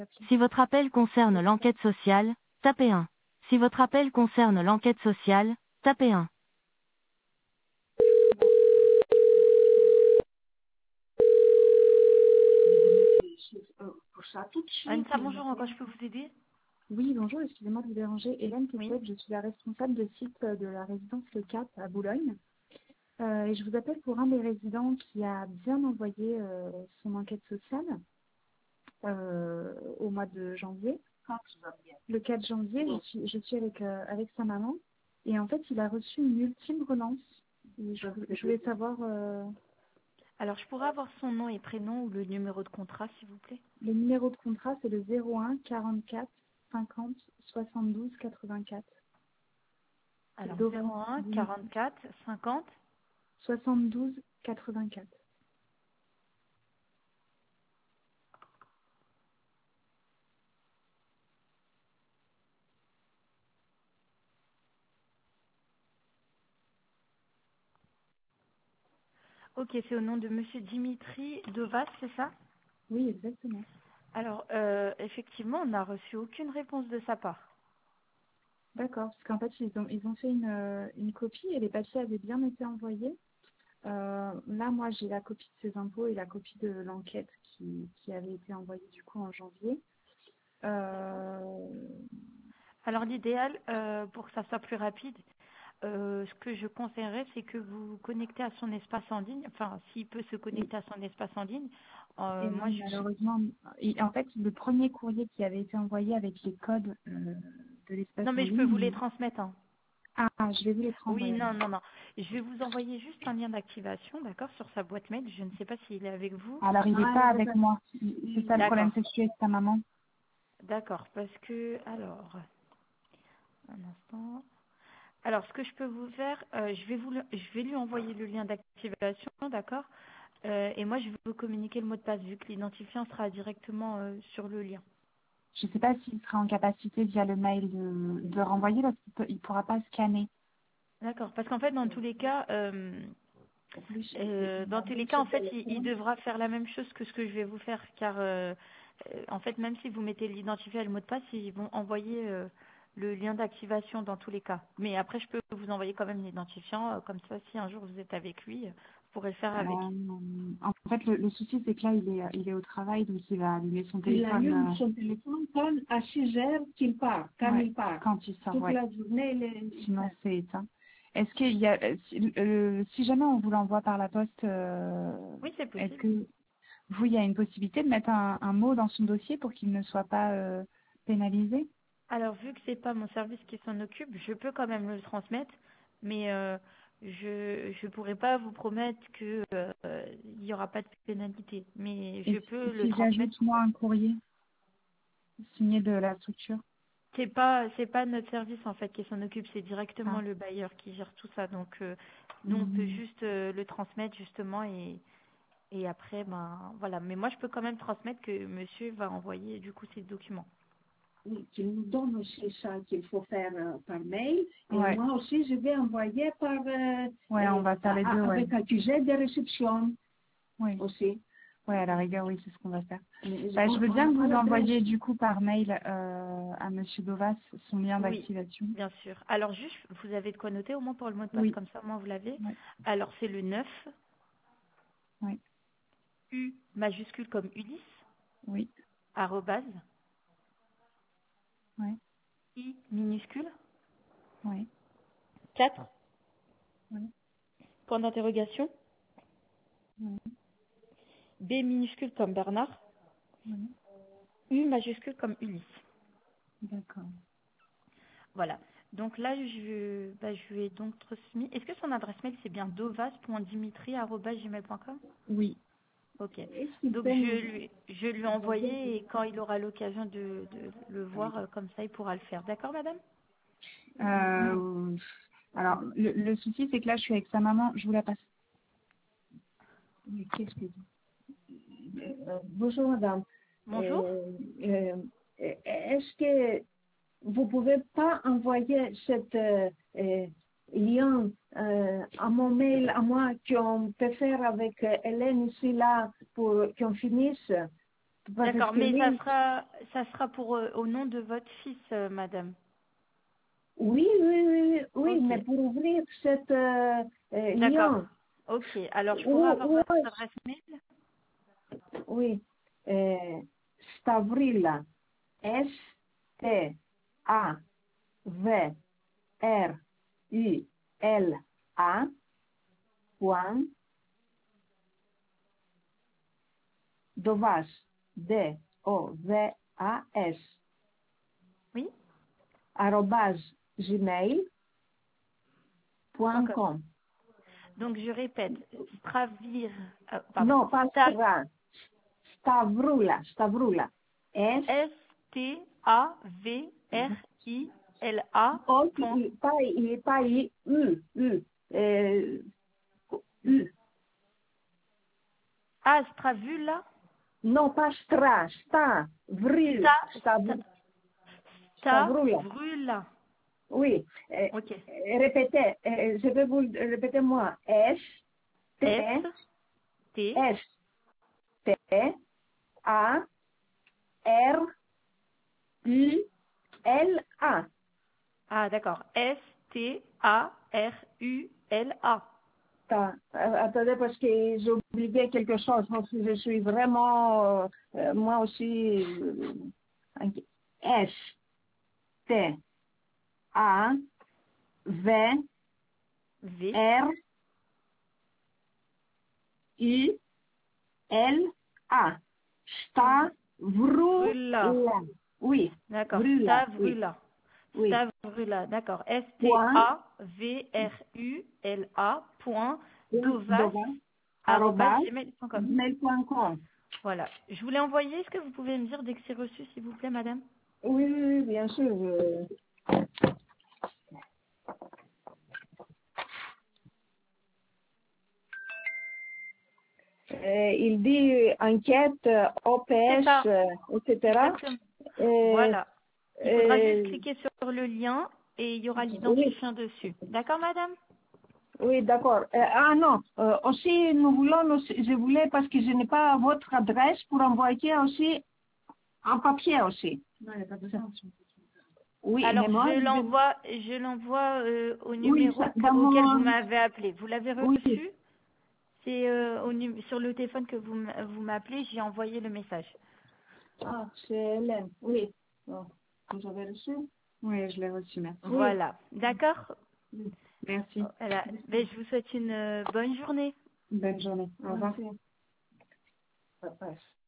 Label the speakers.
Speaker 1: Si votre appel concerne l'enquête sociale, tapez 1. Si votre appel concerne l'enquête sociale, tapez 1.
Speaker 2: Pour ça tout de suite.
Speaker 3: Anita, bonjour, en quoi je peux vous aider?
Speaker 2: Oui, bonjour, excusez-moi de vous déranger. Hélène
Speaker 3: Oui.
Speaker 2: Kessel, je suis la responsable de site de la résidence Le Cap à Boulogne. Et je vous appelle pour un des résidents qui a bien envoyé son enquête sociale au mois de janvier. Le 4 janvier, je suis avec sa maman. Et en fait, il a reçu une ultime relance. Et je voulais savoir
Speaker 3: Alors, je pourrais avoir son nom et prénom ou le numéro de contrat, s'il vous plaît?
Speaker 2: le numéro de contrat, c'est le 01 44 50 72 84.
Speaker 3: Alors,
Speaker 2: Doris
Speaker 3: 01 44 50.
Speaker 2: 72 84.
Speaker 3: Ok, c'est au nom de Monsieur Dimitri Dovas, c'est ça?
Speaker 2: Oui, exactement.
Speaker 3: Alors, effectivement, on n'a reçu aucune réponse de sa part.
Speaker 2: D'accord, parce qu'en fait, ils ont fait une copie et les papiers avaient bien été envoyés. Là, moi, j'ai la copie de ses impôts et la copie de l'enquête qui avait été envoyée du coup en janvier.
Speaker 3: Alors, l'idéal, pour que ça soit plus rapide, ce que je conseillerais, c'est que vous vous connectez à son espace en ligne. Enfin, s'il peut se
Speaker 2: Et,
Speaker 3: connecter à son espace en ligne.
Speaker 2: et
Speaker 3: Moi,
Speaker 2: non, malheureusement, en fait, le premier courrier qui avait été envoyé avec les codes de l'espace
Speaker 3: non,
Speaker 2: en
Speaker 3: mais je peux vous les
Speaker 2: ligne.
Speaker 3: transmettre, hein.
Speaker 2: Ah, je vais vous les prendre.
Speaker 3: Oui, non, non, non. Je vais vous envoyer juste un lien d'activation, d'accord, sur sa boîte mail. Je ne sais pas s'il est avec vous.
Speaker 2: Alors, il n'est pas avec moi. C'est ça le
Speaker 3: D'accord,
Speaker 2: problème, c'est que je suis avec sa maman.
Speaker 3: d'accord, parce que, alors, un instant. Alors, ce que je peux vous faire, je vais lui envoyer le lien d'activation, d'accord, et moi, je vais vous communiquer le mot de passe, vu que l'identifiant sera directement sur le lien.
Speaker 2: Je ne sais pas s'il sera en capacité via le mail de renvoyer parce qu'il ne pourra pas scanner.
Speaker 3: D'accord, parce qu'en fait, dans tous les cas, en fait, il devra faire la même chose que ce que je vais vous faire, car en fait, même si vous mettez l'identifiant et le mot de passe, ils vont envoyer le lien d'activation dans tous les cas. Mais après, je peux vous envoyer quand même l'identifiant, comme ça, si un jour vous êtes avec lui, vous pourrez le faire avec.
Speaker 2: En fait, le souci, c'est que là, il est au travail, donc il va allumer son
Speaker 4: Il
Speaker 2: téléphone
Speaker 4: allume son téléphone quand à 6 heures qu'il part, quand
Speaker 2: ouais,
Speaker 4: il part.
Speaker 2: quand il sort.
Speaker 4: Toute
Speaker 2: Ouais.
Speaker 4: la journée, il est...
Speaker 2: Sinon, c'est éteint. Est-ce qu'il y a, si jamais on vous l'envoie par la poste,
Speaker 3: Oui, c'est
Speaker 2: est-ce
Speaker 3: possible.
Speaker 2: que vous, il y a une possibilité de mettre un mot dans son dossier pour qu'il ne soit pas pénalisé?
Speaker 3: Alors, vu que c'est pas mon service qui s'en occupe, je peux quand même le transmettre, mais je pourrais pas vous promettre que il y aura pas de pénalité, mais
Speaker 2: Et
Speaker 3: je peux le
Speaker 2: si
Speaker 3: transmettre.
Speaker 2: j'ajoute, moi, un courrier signé de la structure?
Speaker 3: C'est pas notre service en fait qui s'en occupe, c'est
Speaker 2: Ah.
Speaker 3: directement le bailleur qui gère tout ça. Donc nous on peut juste le transmettre justement et après ben voilà. Mais moi je peux quand même transmettre que monsieur va envoyer du coup ses documents.
Speaker 4: Qu'il nous donne aussi ça qu'il faut faire par mail. Et
Speaker 2: Ouais.
Speaker 4: moi aussi, je vais envoyer par...
Speaker 2: Ouais, on va faire les deux, ouais.
Speaker 4: avec accusé de réception
Speaker 2: Oui.
Speaker 4: aussi.
Speaker 2: Ouais, à la rigueur, oui, c'est ce qu'on va faire.
Speaker 4: Mais
Speaker 2: Je veux
Speaker 4: on
Speaker 2: bien
Speaker 4: n'a
Speaker 2: que
Speaker 4: pas
Speaker 2: vous
Speaker 4: l'adresse.
Speaker 2: envoyiez du coup par mail à Monsieur Dovas son lien
Speaker 3: Oui,
Speaker 2: d'activation.
Speaker 3: bien sûr. Alors juste, vous avez de quoi noter au moins pour le mot de passe,
Speaker 2: Oui.
Speaker 3: comme ça, moi vous l'avez.
Speaker 2: Ouais.
Speaker 3: Alors c'est le 9,
Speaker 2: Oui.
Speaker 3: U majuscule comme Ulysse,
Speaker 2: Oui.
Speaker 3: arrobase,
Speaker 2: Oui.
Speaker 3: I minuscule,
Speaker 2: Oui.
Speaker 3: 4
Speaker 2: Oui.
Speaker 3: point d'interrogation,
Speaker 2: Oui.
Speaker 3: B minuscule comme Bernard,
Speaker 2: Oui.
Speaker 3: U majuscule comme Ulysse.
Speaker 2: D'accord.
Speaker 3: Voilà. Donc là, je lui ai donc transmis. Est-ce que son adresse mail, c'est bien dovas.dimitri@gmail.com?
Speaker 2: Oui.
Speaker 3: Ok.
Speaker 4: Est-ce qu'il
Speaker 3: Donc
Speaker 4: peut nous
Speaker 3: je lui ai envoyé et quand il aura l'occasion de le voir, comme ça, il pourra le faire. D'accord, madame?
Speaker 2: Alors, le souci, c'est que là, je suis avec sa maman. Je vous la passe.
Speaker 4: Mais qu'est-ce que... bonjour, madame.
Speaker 3: Bonjour.
Speaker 4: Est-ce que vous pouvez pas envoyer cette lien à mon mail à moi qu'on peut faire avec Hélène ici là pour qu'on finisse
Speaker 3: D'accord, mais ça sera pour au nom de votre fils, madame.
Speaker 4: Oui,
Speaker 3: Ok.
Speaker 4: mais pour ouvrir cette
Speaker 3: D'accord.
Speaker 4: lien,
Speaker 3: Ok. Alors, je pourrais avoir votre adresse mail?
Speaker 4: oui, Stavrila, S-T-A-V-R-I-L-A, point, Dovas, D-O-V-A-S,
Speaker 3: Oui.
Speaker 4: arrobase gmail.com.
Speaker 3: Donc, je répète,
Speaker 4: Non, pas Stra, Stavrula.
Speaker 3: S-T-A-V-R-I-L-A.
Speaker 4: Pas I, U. U.
Speaker 3: Ah, Stravula?
Speaker 4: Non, pas Stra, Stavrula.
Speaker 3: Stavrula.
Speaker 4: Oui.
Speaker 3: Ok.
Speaker 4: Répétez, je vais vous répéter moi. S, T,
Speaker 3: S-T.
Speaker 4: S, T, A, R, U, L, A.
Speaker 3: Ah, d'accord. S-T-A-R-U-L-A.
Speaker 4: Attendez, parce que j'ai oublié quelque chose, parce que je suis vraiment, moi aussi, S, T, A, V,
Speaker 3: V.
Speaker 4: R, U, L, A. Stavrula. Oui.
Speaker 3: D'accord.
Speaker 4: Vrula. Oui.
Speaker 3: Stavrula.
Speaker 4: Oui.
Speaker 3: Stavrula. D'accord.
Speaker 4: Point.
Speaker 3: S-T-A-V-R-U-L-A. Point. Dovas.
Speaker 4: Dovas.
Speaker 3: Arobase
Speaker 4: Arrobas.
Speaker 3: gmail.com.
Speaker 4: Mail.com.
Speaker 3: Voilà. Je vous l'ai envoyé. Est-ce que vous pouvez me dire dès que c'est reçu, s'il vous plaît, madame?
Speaker 4: Oui, bien sûr. Il dit enquête,
Speaker 3: C'est
Speaker 4: OPS,
Speaker 3: ça.
Speaker 4: etc.
Speaker 3: Exactement. Voilà. Il faudra juste cliquer sur le lien et il y aura
Speaker 4: Oui,
Speaker 3: l'identifiant dessus. D'accord, madame?
Speaker 4: oui, d'accord. Non, aussi, je voulais, parce que je n'ai pas votre adresse, pour envoyer aussi en papier aussi.
Speaker 2: Non, il n'y a pas besoin.
Speaker 4: Oui,
Speaker 3: Alors,
Speaker 4: mais moi,
Speaker 3: je l'envoie au
Speaker 4: oui,
Speaker 3: numéro
Speaker 4: dans
Speaker 3: auquel vous
Speaker 4: mon...
Speaker 3: m'avez appelé. Vous l'avez
Speaker 4: Oui,
Speaker 3: reçu? C'est sur le téléphone que vous m'appelez, j'ai envoyé le message.
Speaker 4: ah, c'est Hélène, oui. Oh, vous avez reçu?
Speaker 2: Oui, je l'ai reçu, merci.
Speaker 3: Voilà. D'accord?
Speaker 2: Merci.
Speaker 3: Voilà. Ben, je vous souhaite une bonne journée.
Speaker 2: Bonne journée. Au revoir.
Speaker 4: Merci. Bye-bye.